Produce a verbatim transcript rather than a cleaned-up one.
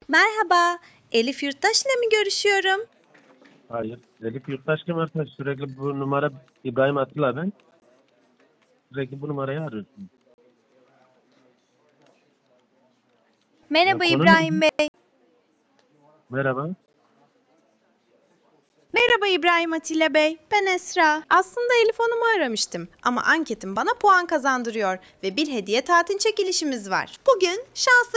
Merhaba, Elif Yurttaş'la mı görüşüyorum? Hayır. Elif Yurttaş kim arkadaş? Sürekli bu numara İbrahim Atilla ben. Sürekli bu numarayı arıyorsun. Ya Merhaba konu ne? İbrahim Bey. Merhaba. Merhaba İbrahim Atilla Bey, ben Esra. Aslında Elif Hanım'ı aramıştım ama anketim bana puan kazandırıyor ve bir hediye tatil çekilişimiz var. Bugün şanslı